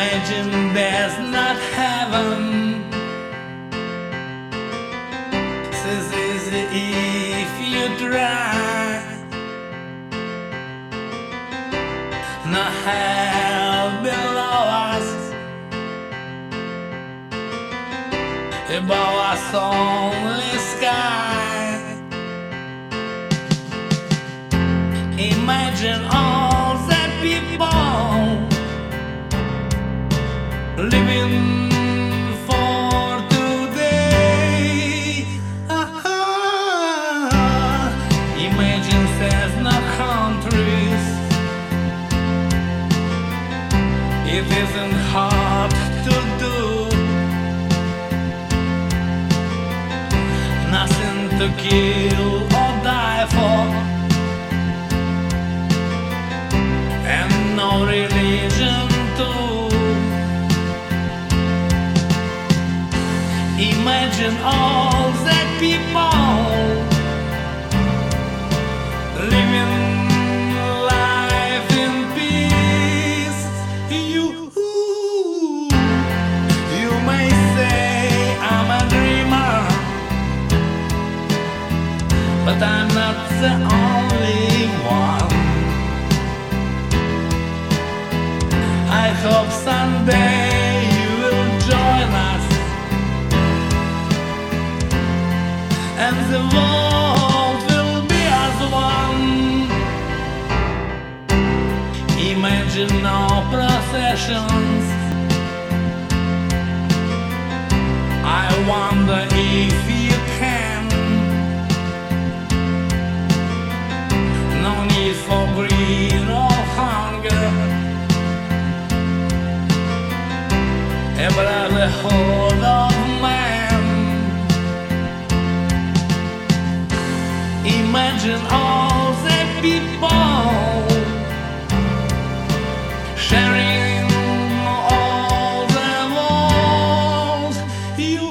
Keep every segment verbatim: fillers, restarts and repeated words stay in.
Imagine there's not heaven. This is if you try. No hell below us, above us only sky. Imagine all the people living for today. Ah, imagine there's no countries. It isn't hard to do. Nothing to kill or die for, and no religion too. Imagine all the people living life in peace. You, you may say I'm a dreamer, but I'm not the only one. I hope someday you will join us, and the world will be as one. Imagine no processions. I wonder if you can. No need for greed or hunger. A brotherhood of man. Imagine all the people sharing all the world. You,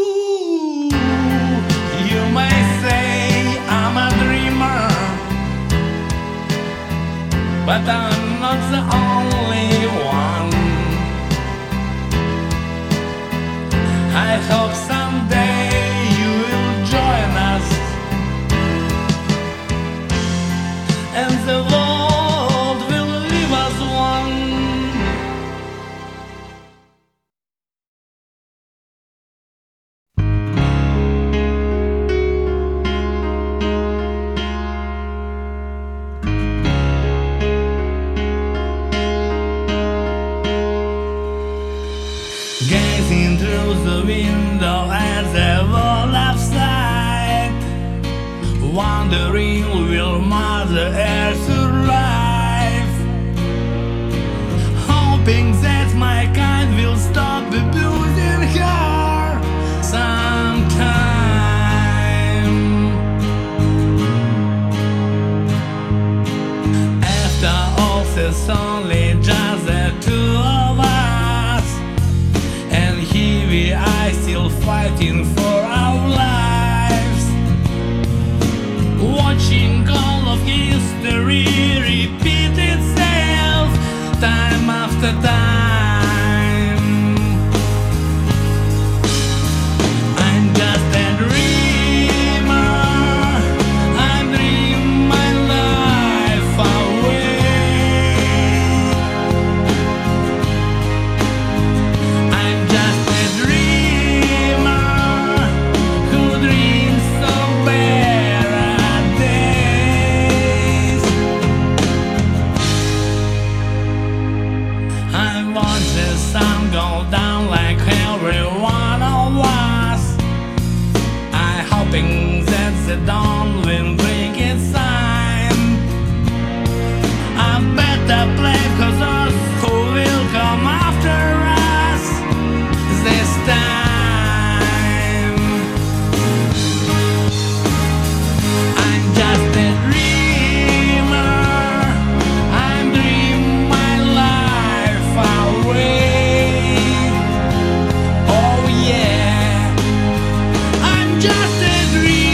you may say I'm a dreamer, but I'm not the only one. I hope someday you will join us, and the world will live as one. Gazing through the window at the world outside, wondering will Mother Earth survive, hoping that my kind will stop abusing her sometime. After all, there's only just the two of us, and here we are still fighting for our lives, watching all of history repeat itself time after time. I'm just a dreamer. I dream my life away. I'm just a dreamer who dreams of better days. I watch the sun go down like every one of us. I hoping that the dawn will bring its sign. I better play for those who will come after us this time. I'm just a dreamer. I dream my life away. Oh yeah, I'm just a dreamer.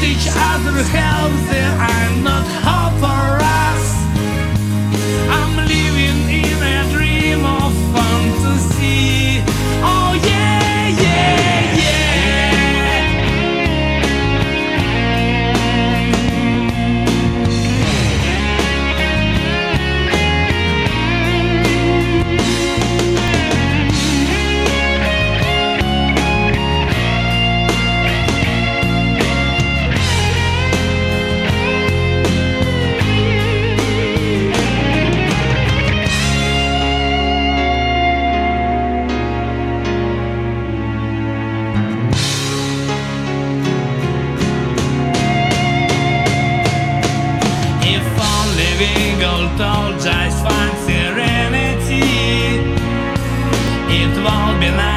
each other healthy and not hope for us. I'm living in a dream of fantasy. Oh yeah, yeah, yeah. If only we could all just find serenity, it would be nice.